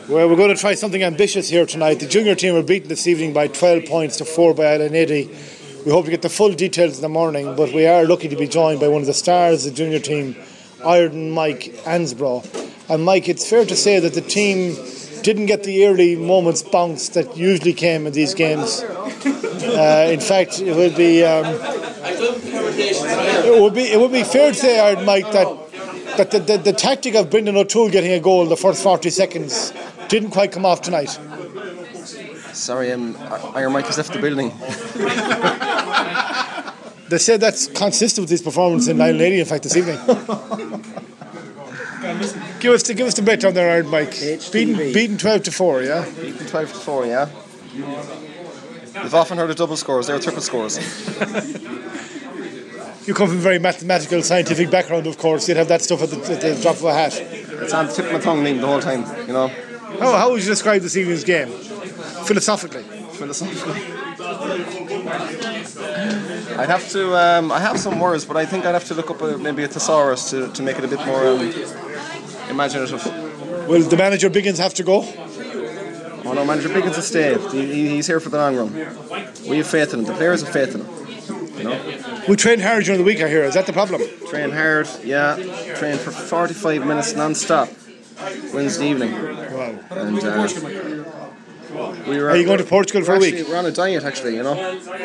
Well, we're going to try something ambitious here tonight. The junior team were beaten this evening by 12 points to 4 by Alanedy. We hope to get the full details in the morning, but we are lucky to be joined by one of the stars of the junior team, Ireton Mike Ansbro. And Mike, it's fair to say that the team didn't get the early moments bounce that usually came in these games. In fact, it would be fair to say, Ireton Mike, that the tactic of Brendan O'Toole getting a goal in the first 40 seconds didn't quite come off tonight. Sorry, Iron Mike has left the building. They said that's consistent with his performance in Alanedy, in fact, this evening. Give us the breakdown there, Iron Mike. Beaten 12-4, yeah? Beaten 12-4, yeah. We've often heard of double scores, they're triple scores. You come from a very mathematical, scientific background, of course. You'd have that stuff at the drop of a hat. It's on the tip of my tongue, Liam, the whole time, you know. How would you describe this evening's game? Philosophically. I have some words, but I think I'd have to look up maybe a thesaurus to make it a bit more imaginative. Will the manager Biggins have to go? Oh no, manager Biggins will stay. He's here for the long run. We have faith in him. The players have faith in him. You know? We trained hard during the week, I hear. Is that the problem? Train hard, yeah. Train for 45 minutes non-stop Wednesday evening. Wow. And are you going to Portugal for a week? We're on a diet, actually, you know.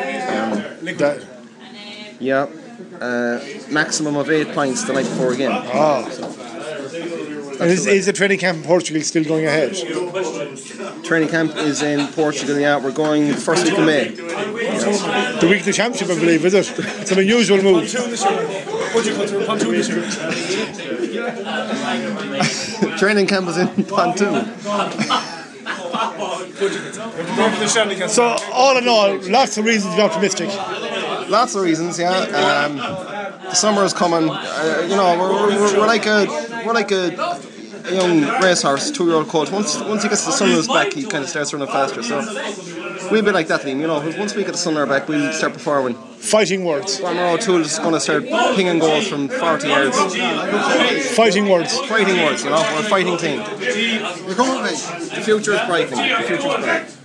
Yeah. Maximum of 8 pints the night before a game. And is the training camp in Portugal still going ahead? Training camp is in Portugal, yeah. We're going the first week of May. The week of the championship, I believe, is it? It's an unusual move. Training camp is in Pontoon. So, all in all, lots of reasons to be optimistic. Lots of reasons, yeah. The summer is coming. You know, we're like a young racehorse, 2-year-old colt. Once he gets the sunrise back, he kind of starts running faster. So we'll be like that, Liam. You know, once we get the sunrise back, we'll start performing. Fighting words. Farmer O'Toole is going to start pinging goals from 40 yards. Fighting words. You know, we're a fighting team. The future is bright, Liam. The future is bright.